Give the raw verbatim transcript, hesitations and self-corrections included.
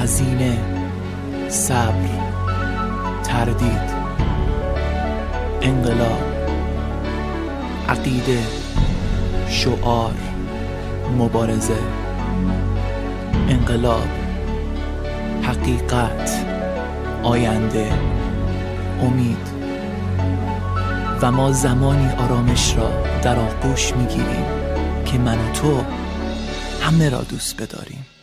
هزینه، صبر، تردید، انقلاب، عقیده، شعار، مبارزه، انقلاب، حقیقت، آینده، امید. و ما زمانی آرامش را در آغوش میگیریم که من و تو همه را دوست بداریم.